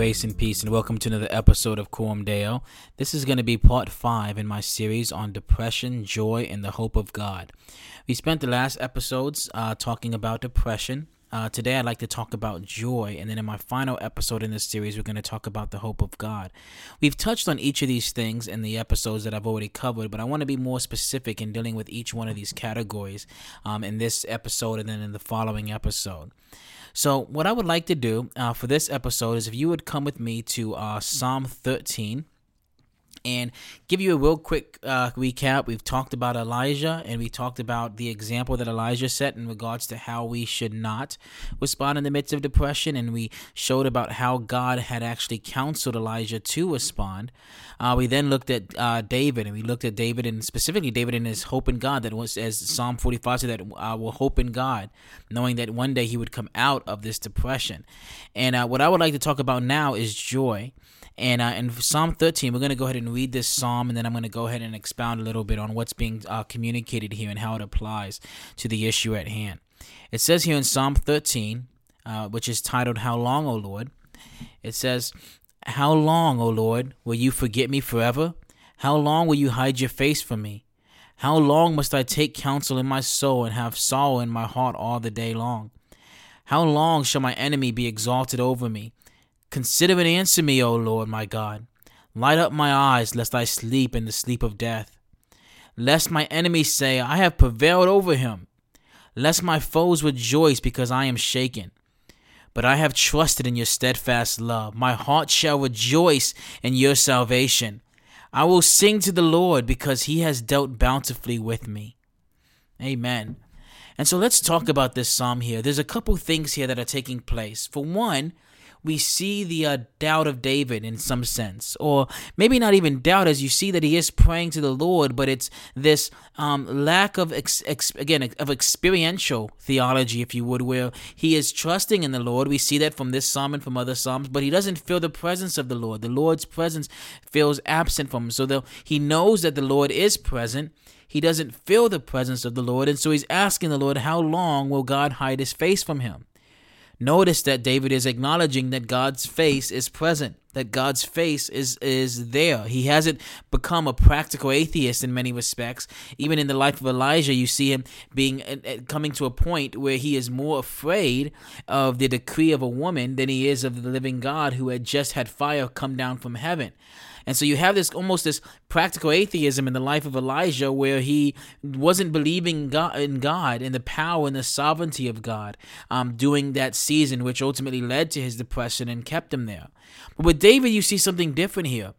Grace and peace, and welcome to another episode of Coram Deo. This is going to be part 5 in my series on depression, joy, and the hope of God. We spent the last episodes talking about depression. Today I'd like to talk about joy, and then in my final episode in this series, we're going to talk about the hope of God. We've touched on each of these things in the episodes that I've already covered, but I want to be more specific in dealing with each one of these categories in this episode and then in the following episode. So what I would like to do for this episode is if you would come with me to Psalm 13 and give you a real quick recap. We've talked about Elijah, and we talked about the example that Elijah set in regards to how we should not respond in the midst of depression, and we showed about how God had actually counseled Elijah to respond. We then looked at David, and we looked at David, and specifically David and his hope in God, that was, as Psalm 45 said, that will hope in God, knowing that one day he would come out of this depression. And what I would like to talk about now is joy. And in Psalm 13, we're going to go ahead and read this psalm, and then I'm going to go ahead and expound a little bit on what's being communicated here and how it applies to the issue at hand. It says here in Psalm 13, which is titled, How Long, O Lord? It says, How long, O Lord, will you forget me forever? How long will you hide your face from me? How long must I take counsel in my soul and have sorrow in my heart all the day long? How long shall my enemy be exalted over me? Consider and answer me, O Lord, my God. Light up my eyes, lest I sleep in the sleep of death. Lest my enemies say, I have prevailed over him. Lest my foes rejoice because I am shaken. But I have trusted in your steadfast love. My heart shall rejoice in your salvation. I will sing to the Lord because he has dealt bountifully with me. Amen. And so let's talk about this psalm here. There's a couple things here that are taking place. For one, we see the doubt of David in some sense, or maybe not even doubt, as you see that he is praying to the Lord, but it's this lack of, of experiential theology, if you would, where he is trusting in the Lord. We see that from this psalm and from other psalms, but he doesn't feel the presence of the Lord. The Lord's presence feels absent from him. So though he knows that the Lord is present, he doesn't feel the presence of the Lord, and so he's asking the Lord, how long will God hide his face from him? Notice that David is acknowledging that God's face is present, that God's face is there. He hasn't become a practical atheist in many respects. Even in the life of Elijah, you see him coming to a point where he is more afraid of the decree of a woman than he is of the living God who had just had fire come down from heaven. And so you have this practical atheism in the life of Elijah, where he wasn't believing in God and the power and the sovereignty of God during that season, which ultimately led to his depression and kept him there. But with David, you see something different here.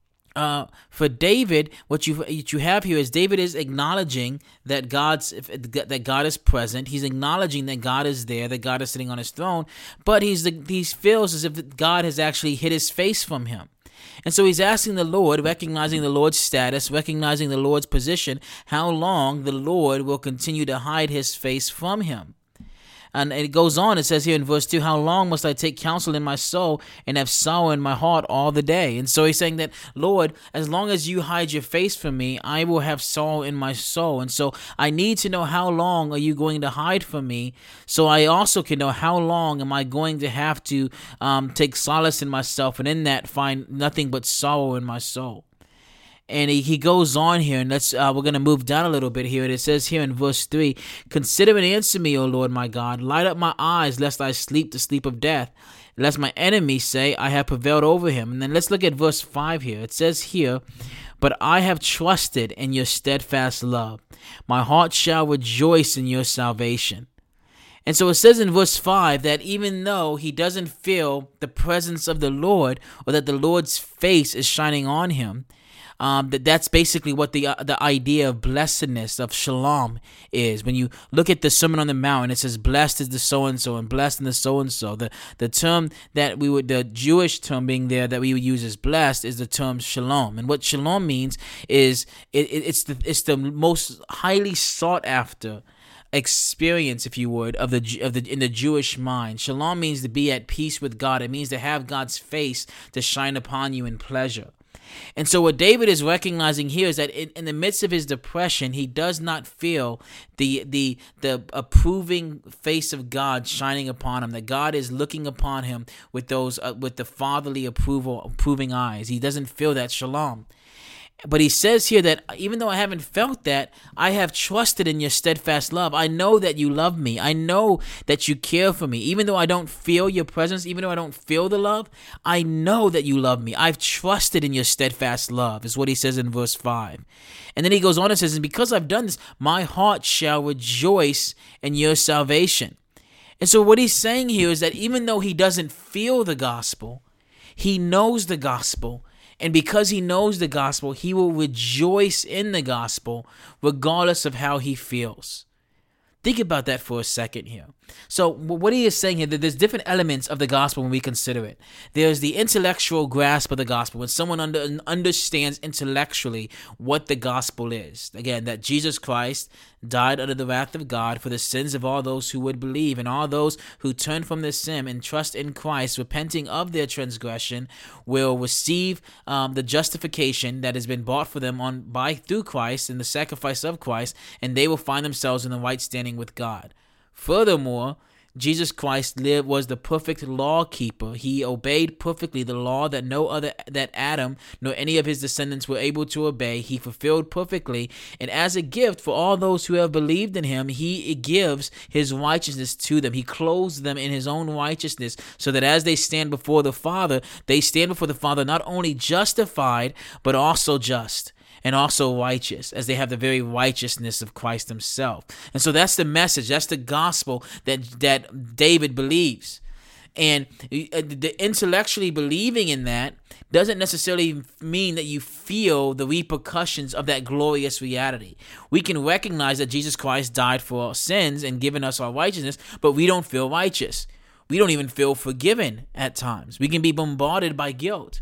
For David, what you have here is David is acknowledging that God is present. He's acknowledging that God is there, that God is sitting on his throne, but he feels as if God has actually hid his face from him. And so he's asking the Lord, recognizing the Lord's status, recognizing the Lord's position, how long the Lord will continue to hide his face from him. And it goes on, it says here in verse 2, how long must I take counsel in my soul and have sorrow in my heart all the day? And so he's saying that, Lord, as long as you hide your face from me, I will have sorrow in my soul. And so I need to know, how long are you going to hide from me, so I also can know how long am I going to have to take solace in myself, and in that find nothing but sorrow in my soul. And he goes on here, and we're going to move down a little bit here. And it says here in verse 3, Consider and answer me, O Lord my God. Light up my eyes, lest I sleep the sleep of death. Lest my enemies say, I have prevailed over him. And then let's look at verse 5 here. It says here, But I have trusted in your steadfast love. My heart shall rejoice in your salvation. And so it says in verse 5 that even though he doesn't feel the presence of the Lord, or that the Lord's face is shining on him, that's basically what the idea of blessedness, of shalom, is. When you look at the Sermon on the Mount, it says, blessed is the so-and-so and blessed in the so-and-so. The term that the Jewish term being there that we would use as blessed is the term shalom. And what shalom means is it's the most highly sought after experience, if you would, in the Jewish mind. Shalom means to be at peace with God. It means to have God's face to shine upon you in pleasure. And so what David is recognizing here is that in the midst of his depression, he does not feel the approving face of God shining upon him, that God is looking upon him with those with the fatherly approving eyes. He doesn't feel that shalom. But he says here that even though I haven't felt that, I have trusted in your steadfast love. I know that you love me. I know that you care for me. Even though I don't feel your presence, even though I don't feel the love, I know that you love me. I've trusted in your steadfast love, is what he says in verse 5. And then he goes on and says, and because I've done this, my heart shall rejoice in your salvation. And so what he's saying here is that even though he doesn't feel the gospel, he knows the gospel. And because he knows the gospel, he will rejoice in the gospel regardless of how he feels. Think about that for a second here. So what he is saying here, that there's different elements of the gospel when we consider it. There's the intellectual grasp of the gospel, when someone understands intellectually what the gospel is. Again, that Jesus Christ died under the wrath of God for the sins of all those who would believe, and all those who turn from their sin and trust in Christ, repenting of their transgression, will receive the justification that has been bought for them through Christ and the sacrifice of Christ, and they will find themselves in the right standing with God. Furthermore, Jesus Christ was the perfect law keeper. He obeyed perfectly the law that Adam nor any of his descendants were able to obey. He fulfilled perfectly, and as a gift for all those who have believed in him, he gives his righteousness to them. He clothes them in his own righteousness, so that as they stand before the Father, they stand before the Father not only justified, but also just, and also righteous, as they have the very righteousness of Christ himself. And so that's the message, that's the gospel that David believes. And the intellectually believing in that doesn't necessarily mean that you feel the repercussions of that glorious reality. We can recognize that Jesus Christ died for our sins and given us our righteousness, but we don't feel righteous. We don't even feel forgiven at times. We can be bombarded by guilt.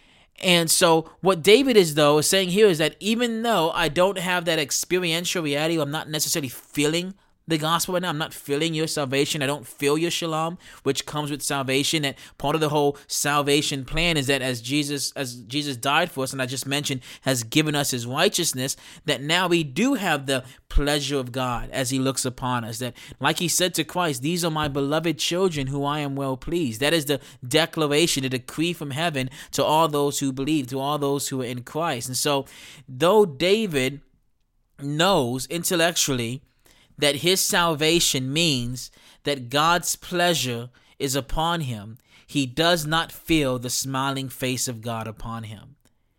And so what David is saying here is that even though I don't have that experiential reality, I'm not necessarily feeling the gospel right now, I'm not feeling your salvation, I don't feel your shalom, which comes with salvation. That part of the whole salvation plan is that as Jesus died for us, and I just mentioned has given us his righteousness, that now we do have the pleasure of God as he looks upon us. That, like he said to Christ, these are my beloved children who I am well pleased. That is the declaration, the decree from heaven to all those who believe, to all those who are in Christ. And so though David knows intellectually that his salvation means that God's pleasure is upon him, he does not feel the smiling face of God upon him.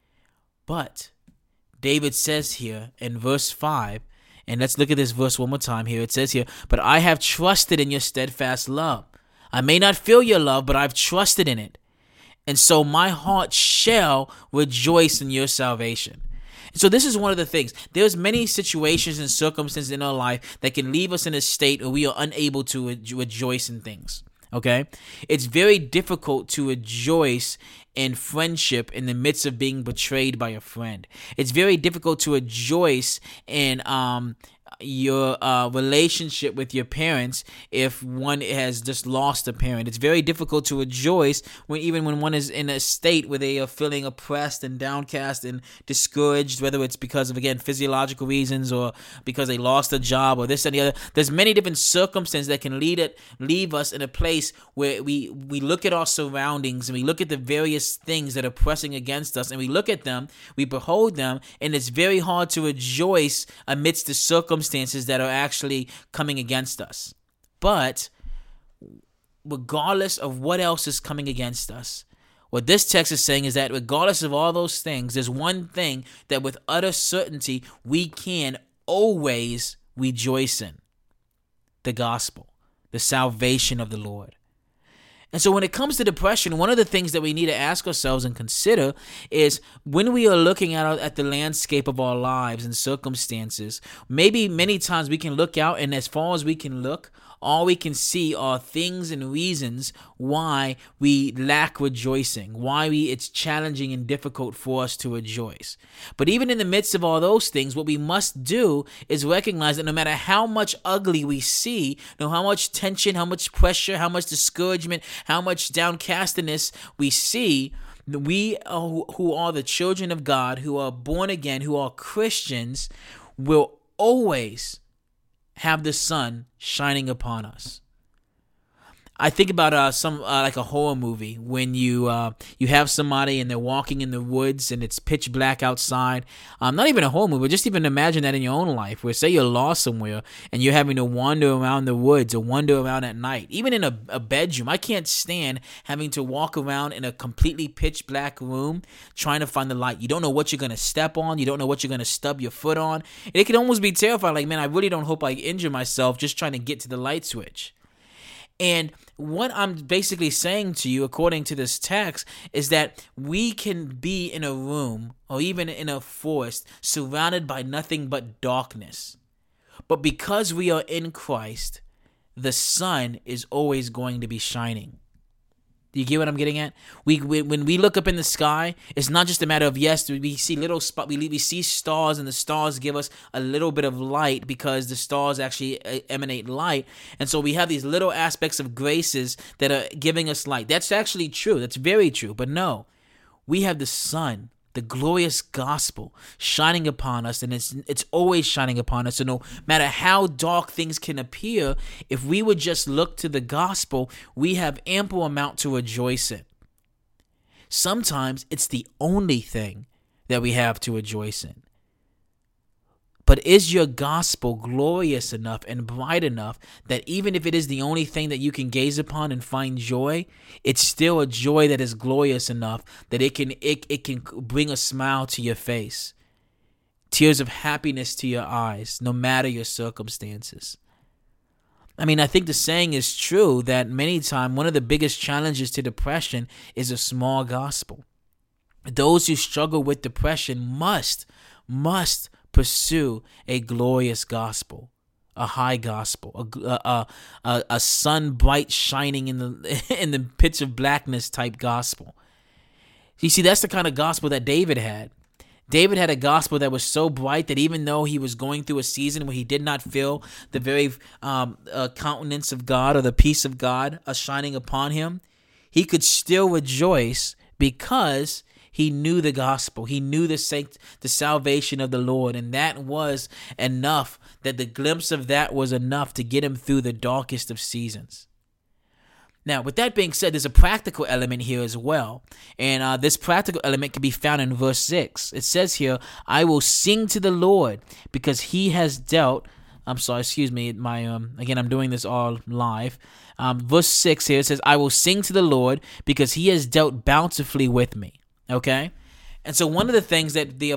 But David says here in verse 5, and let's look at this verse one more time here. It says here, but I have trusted in your steadfast love. I may not feel your love, but I've trusted in it. And so my heart shall rejoice in your salvation. So this is one of the things. There's many situations and circumstances in our life that can leave us in a state where we are unable to rejoice in things. Okay? It's very difficult to rejoice in friendship in the midst of being betrayed by a friend. It's very difficult to rejoice in your relationship with your parents if one has just lost a parent. It's very difficult to rejoice when one is in a state where they are feeling oppressed and downcast and discouraged, whether it's because of, again, physiological reasons or because they lost a job or this and the other. There's many different circumstances that can leave us in a place where we look at our surroundings and we look at the various things that are pressing against us, and we look at them, we behold them, and it's very hard to rejoice amidst the circumstances that are actually coming against us. But regardless of what else is coming against us, what this text is saying is that regardless of all those things, there's one thing that with utter certainty we can always rejoice in: the gospel, the salvation of the Lord. And so when it comes to depression, one of the things that we need to ask ourselves and consider is when we are looking at the landscape of our lives and circumstances, maybe many times we can look out, and as far as we can look, all we can see are things and reasons why we lack rejoicing, why it's challenging and difficult for us to rejoice. But even in the midst of all those things, what we must do is recognize that no matter how much ugly we see, no how much tension, how much pressure, how much discouragement, how much downcastness we see, We who are the children of God, who are born again, who are Christians, will always have the sun shining upon us. I think about some like a horror movie when you have somebody and they're walking in the woods and it's pitch black outside. Not even a horror movie, but just even imagine that in your own life, where say you're lost somewhere and you're having to wander around the woods or wander around at night. Even in a bedroom, I can't stand having to walk around in a completely pitch black room trying to find the light. You don't know what you're gonna step on. You don't know what you're gonna stub your foot on. And it can almost be terrifying. Like, man, I really don't hope I injure myself just trying to get to the light switch. And what I'm basically saying to you, according to this text, is that we can be in a room or even in a forest surrounded by nothing but darkness. But because we are in Christ, the sun is always going to be shining. Do you get what I'm getting at? When we look up in the sky, it's not just a matter of, yes, we see little spot, we see stars, and the stars give us a little bit of light because the stars actually emanate light. And so we have these little aspects of graces that are giving us light. That's actually true. That's very true. But no, we have the sun, the glorious gospel shining upon us, and it's always shining upon us. So no matter how dark things can appear, if we would just look to the gospel, we have ample amount to rejoice in. Sometimes it's the only thing that we have to rejoice in. But is your gospel glorious enough and bright enough that even if it is the only thing that you can gaze upon and find joy, it's still a joy that is glorious enough that it can bring a smile to your face, tears of happiness to your eyes, no matter your circumstances? I mean, I think the saying is true that many times one of the biggest challenges to depression is a small gospel. Those who struggle with depression must pursue a glorious gospel, a high gospel, a sun bright shining in the pitch of blackness type gospel. You see, that's the kind of gospel that David had. David had a gospel that was so bright that even though he was going through a season where he did not feel the very countenance of God or the peace of God shining upon him, he could still rejoice because he knew the gospel. He knew the salvation of the Lord, and that was enough, that the glimpse of that was enough to get him through the darkest of seasons. Now, with that being said, there's a practical element here as well, and this practical element can be found in verse 6. It says here, I will sing to the Lord because he has dealt... I'm sorry, excuse me, again, I'm doing this all live. Verse 6 here, it says, I will sing to the Lord because he has dealt bountifully with me. Okay, and so one of the things that the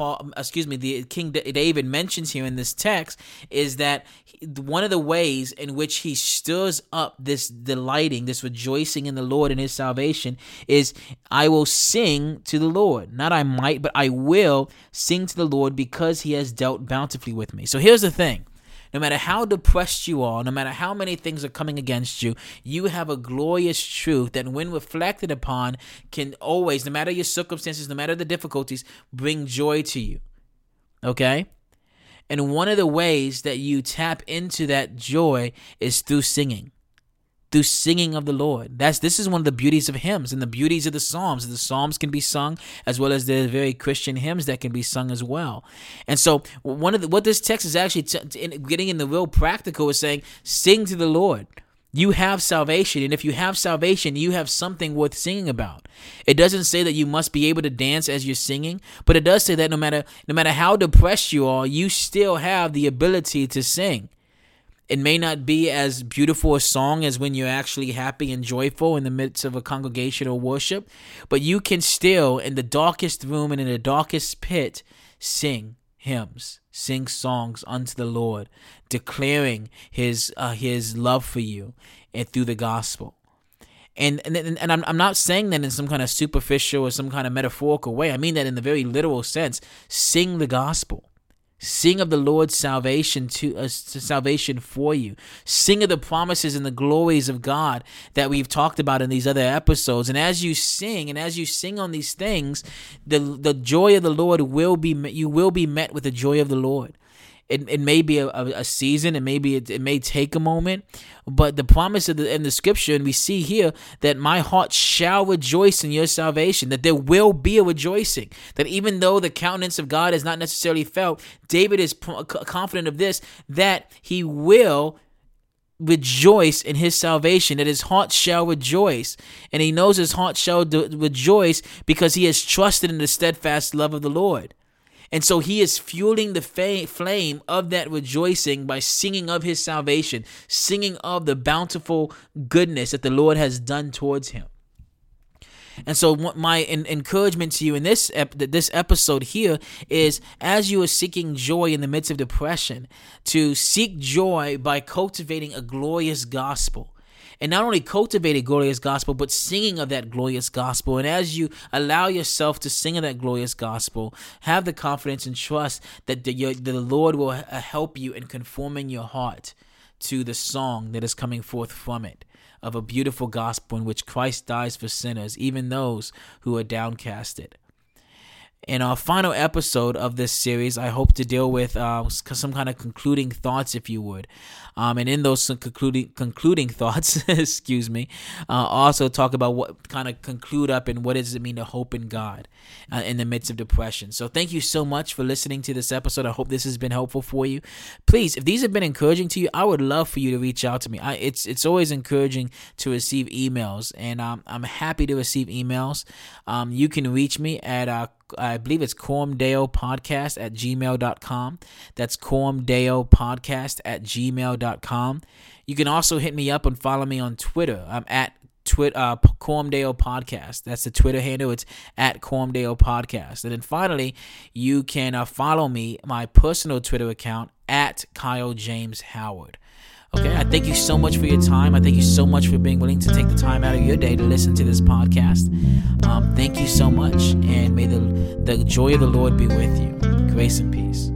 the King David mentions here in this text is that one of the ways in which he stirs up this delighting, this rejoicing in the Lord and his salvation is, I will sing to the Lord. Not I might, but I will sing to the Lord because he has dealt bountifully with me. So here's the thing. No matter how depressed you are, no matter how many things are coming against you, you have a glorious truth that when reflected upon can always, no matter your circumstances, no matter the difficulties, bring joy to you. Okay? And one of the ways that you tap into that joy is through singing. Through singing of the Lord. This is one of the beauties of hymns and the beauties of the Psalms. The Psalms can be sung as well as the very Christian hymns that can be sung as well. And so what this text is actually getting in the real practical is saying, sing to the Lord. You have salvation, and if you have salvation, you have something worth singing about. It doesn't say that you must be able to dance as you're singing, but it does say that no matter how depressed you are, you still have the ability to sing. It may not be as beautiful a song as when you're actually happy and joyful in the midst of a congregation or worship, but you can still, in the darkest room and in the darkest pit, sing hymns, sing songs unto the Lord, declaring his love for you and through the gospel. And I'm not saying that in some kind of superficial or some kind of metaphorical way. I mean that in the very literal sense. Sing the gospel. Sing of the Lord's salvation to salvation for you. Sing of the promises and the glories of God that we've talked about in these other episodes. And as you sing on these things, the joy of the Lord you will be met with the joy of the Lord. It may be a season, and maybe it may take a moment, but the promise in the scripture, and we see here that my heart shall rejoice in your salvation, that there will be a rejoicing, that even though the countenance of God is not necessarily felt, David is confident of this, that he will rejoice in his salvation, that his heart shall rejoice. And he knows his heart shall rejoice because he has trusted in the steadfast love of the Lord. And so he is fueling the flame of that rejoicing by singing of his salvation, singing of the bountiful goodness that the Lord has done towards him. And so my encouragement to you in this episode here is, as you are seeking joy in the midst of depression, to seek joy by cultivating a glorious gospel. And not only cultivate a glorious gospel, but singing of that glorious gospel. And as you allow yourself to sing of that glorious gospel, have the confidence and trust that the Lord will help you in conforming your heart to the song that is coming forth from it, of a beautiful gospel in which Christ dies for sinners, even those who are downcasted. In our final episode of this series, I hope to deal with some kind of concluding thoughts, if you would. And in those concluding thoughts, also talk about what kind of conclude up and what does it mean to hope in God in the midst of depression. So thank you so much for listening to this episode. I hope this has been helpful for you. Please, if these have been encouraging to you, I would love for you to reach out to me. It's always encouraging to receive emails, and I'm happy to receive emails. You can reach me at I believe it's cormdeopodcast@gmail.com. That's cormdeopodcast@gmail.com. You can also hit me up and follow me on Twitter. I'm at Cormdeo Podcast. That's the Twitter handle. It's at Cormdeo Podcast. And then finally, you can follow me, my personal Twitter account, at Kyle James Howard. Okay, I thank you so much for your time. I thank you so much for being willing to take the time out of your day to listen to this podcast. Thank you so much, and may the joy of the Lord be with you. Grace and peace.